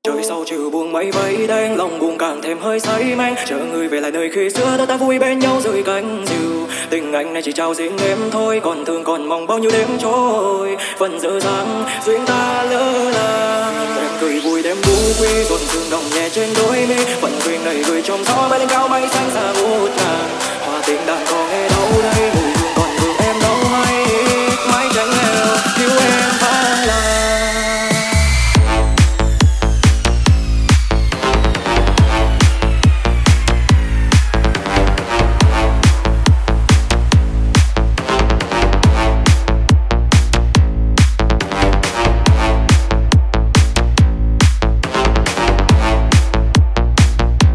Trời sau chiều buông mây vây đen, lòng buồn càng thêm hơi say men. Chờ người về lại nơi khi xưa đôi ta vui bên nhau dưới cánh diều. Tình anh này chỉ trao riêng em thôi, còn thương còn mong bao nhiêu đêm trôi. Phần giờ dáng duyên ta lỡ làng, em cười vui đêm bu quy, còn thương đồng nhẹ trên đôi mi. Phần duyên này gửi trong gió bay lên cao mây xanh xa ngút ngàn. Hòa tình đàn có nghe đâu đây.